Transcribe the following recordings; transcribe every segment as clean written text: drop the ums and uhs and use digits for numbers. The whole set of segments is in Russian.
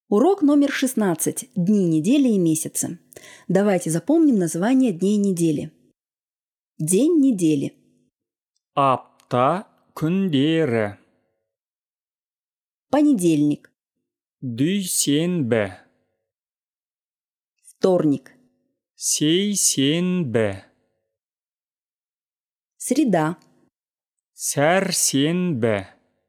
Урок номер 16. Дни недели и месяцы. Давайте запомним название дней недели. День недели. Апта күндері. Понедельник. Дүйсенбі. Вторник. Сейсенбі. Среда. Сәрсенбі.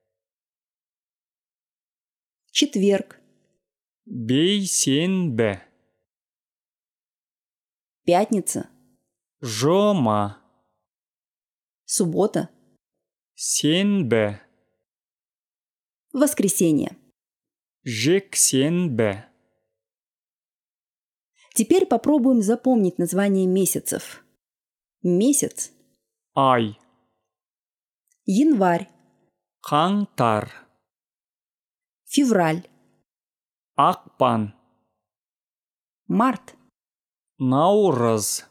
Четверг. Бейсенбі. Пятница. Жұма. Суббота. Сенбі. Воскресенье. Жексенбі. Теперь попробуем запомнить названия месяцев. Месяц. Ай. Январь. Қаңтар. Февраль. Ақпан. Март. Наурыз.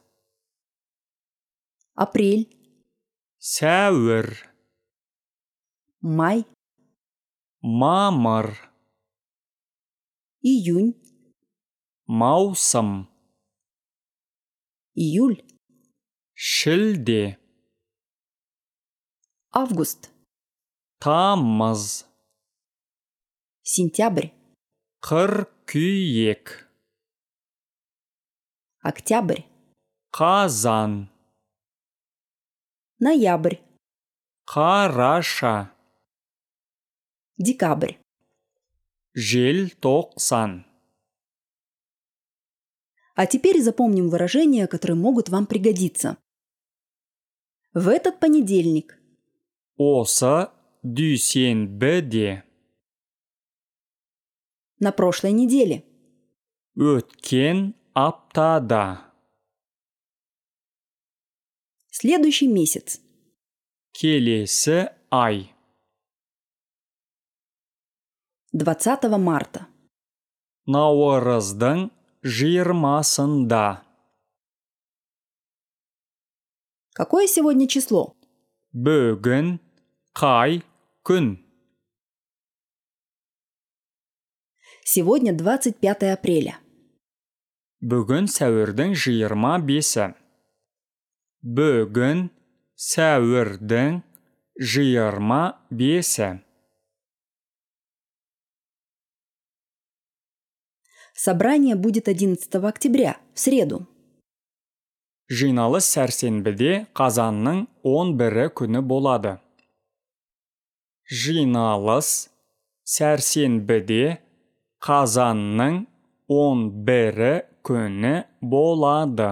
Апрель. Сәуір. Май. Мамыр. Июнь. Маусым. Июль. Шілде. Август. Тамыз. Сентябрь. Қыркүйек. Октябрь. Қазан. Ноябрь. Қараша. Декабрь. Желтоқсан. А теперь запомним выражения, которые могут вам пригодиться. В этот понедельник. Осы дүйсенбіде. На прошлой неделе. Өткен аптада. Следующий месяц. Келесі ай. 20 марта. Наурыздың 20-сында. Какое сегодня число? Бүгін қай күн? Сегодня 25 апреля. Бүгін сәуірдің 25-і. Бүгін сәуірдің 25-і. Собрание будет 11 октября, в среду. Жиналыс сәрсенбіде қазанның 11-і күні болады. Жиналыс сәрсенбіде қазанның 11-і күні болады.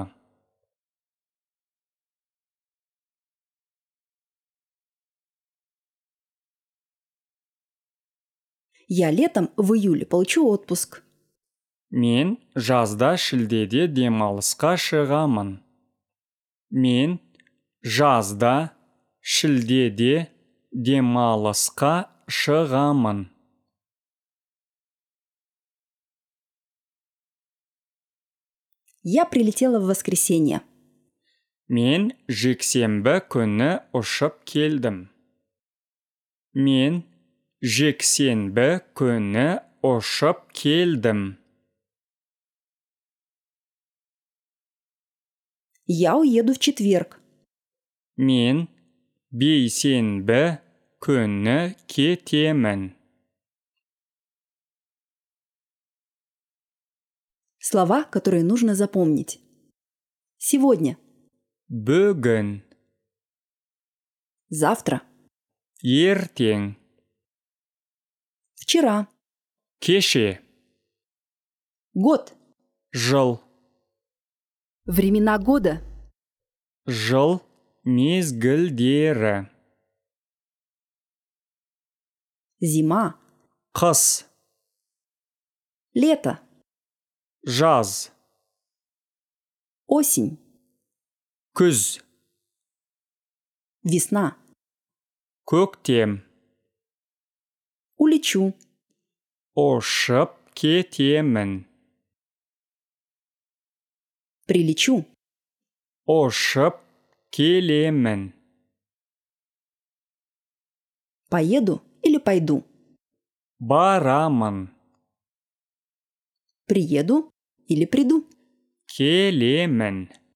Я летом в июле получу отпуск. Мен жазда шілдеде демалысқа шығамын. Мен жазда шілдеде демалысқа шығамын. Я прилетела в воскресенье. Мен жексенбі күні ұшып келдім. Мен жексенбі күні ұшып келдім. Я уеду в четверг. Мен бейсенбі күні кетемін. Слова, которые нужно запомнить. Сегодня. Бүгін. Завтра. Ертең. Вчера. Кеше. Год. Жыл. Времена года. Жыл мезгілдері. Зима. Қыс. Лето. Жаз. Осень. Күз. Весна. Көктем. Улечу. Ұшып кетемін. Прилечу. Ұшып келемін. Поеду или пойду. Барамын. Приеду или приду. Келемін.